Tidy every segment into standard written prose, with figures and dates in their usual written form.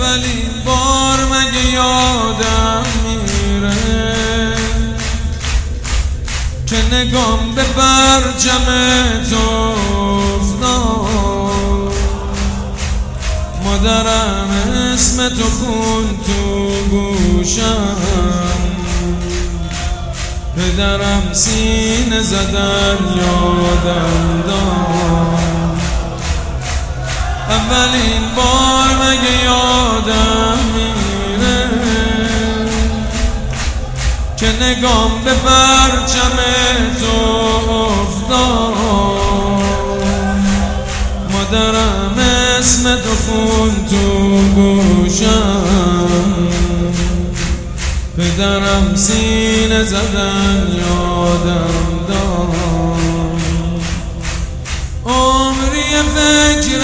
اولین بار مگه یادم میره که نگام به پرچم تو افتاد. مادرم اسم تو خون تو گوشم، پدرم سینه زدن یادم داد. اولین بار مگه یادم میره که نگام به پرچم تو افتاد. مادرم اسم تو خون تو گوشم، پدرم سینه زدن یادم داد. عمری فکر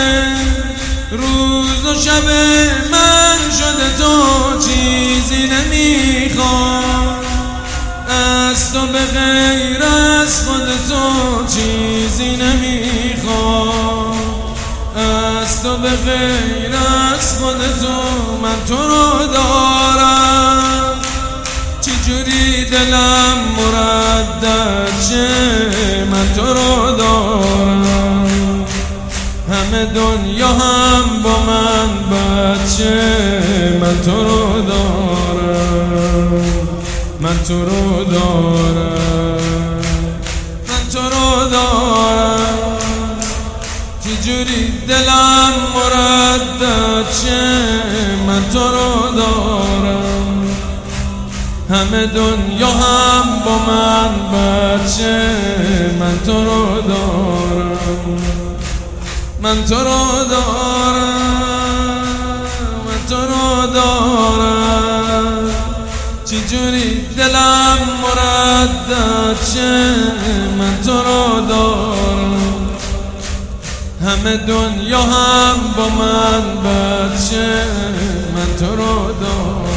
روز و شب من شده، تو چیزی نمیخوام از تو، به غیر از خود تو چیزی نمیخوام از تو، به غیر از خود تو. من تو رو دارم، چجوری دلم مردد شه. من تو رو دارم، همه دنیا هم با من بد شه. من تو رو دارم، من تو رو دارم، من تو رو دارم، چجوری دلم مردد شه. من تو رو دارم، همه دنیا هم با من بد شه. من تو رو دارم، من تو رو دارم، من تو رو دارم، چجوری دلم مردد شه. من تو رو دارم، همه دنیا هم با من بد شه. من تو رو دارم.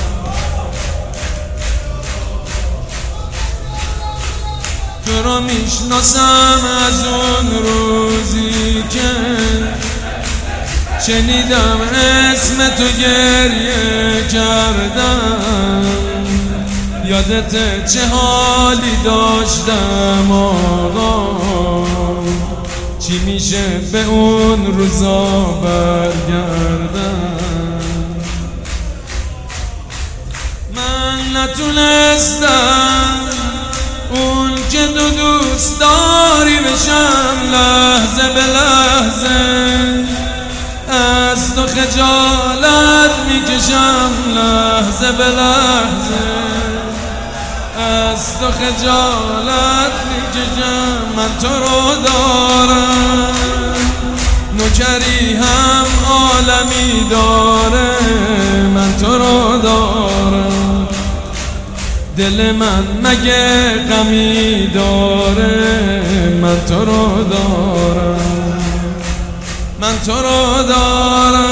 تو رو میشناسم از اون روزی که شنیدم اسم تو گریه کردم. یادت چه حالی داشتم آقا، چی میشه به اون روزا برگردم. من نتونستم اون که تو دوست داری بشم، لحظه به لحظه از تو خجالت میکشم. لحظه به لحظه از تو خجالت میکشم. من تو رو دارم، نوکری هم عالمی داره. من تو رو دارم، دل من مگه غمی داره. من تو رو دارم، من تو رو دارم،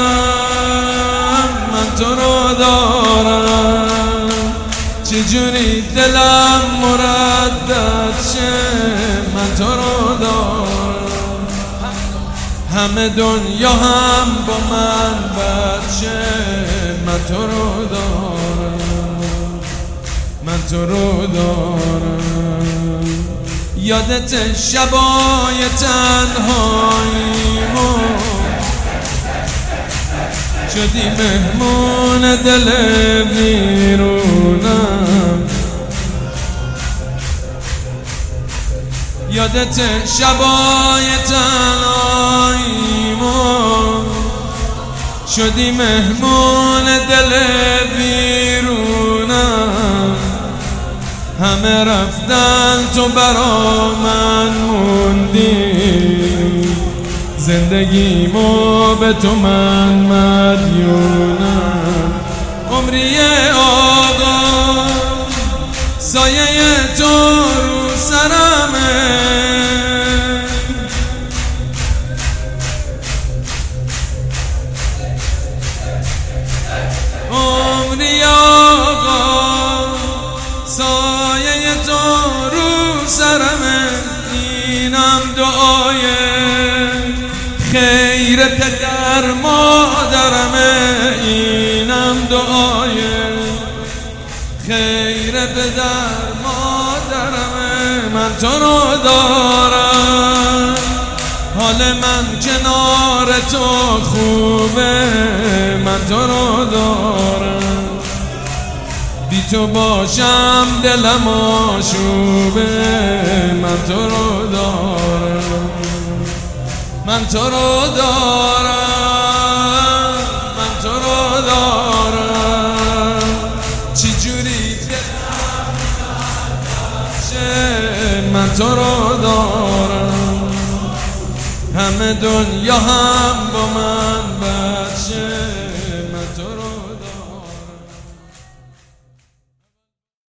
من تو رو دارم، چجوری دلم مردد شه. من تو رو دارم، همه دنیا هم با من بد شه. من تو رو دارم، من تو رو دارم. یادت شبای تنهاییمو، شدی مهمون دل بیرونم. یادت شبای تنهاییمو، شدی مهمون دل بیرونم. همه رفتن تو برا من موندی، زندگیمو به تو من مدیونم. عمری آقا سایه تو رو سرمه، عمری آقا سایه تو رو سرمه. اینم دعای خیر پدر مادرمه. تو رو دارم، حال من کنار تو خوبه، من تو رو دارم. بی تو باشم دلم آشوبه، من تو رو دارم، من تو رو دارم، من تو رو دارم. چی جوری من تو رو دارم، همه دنیا هم با من بچه.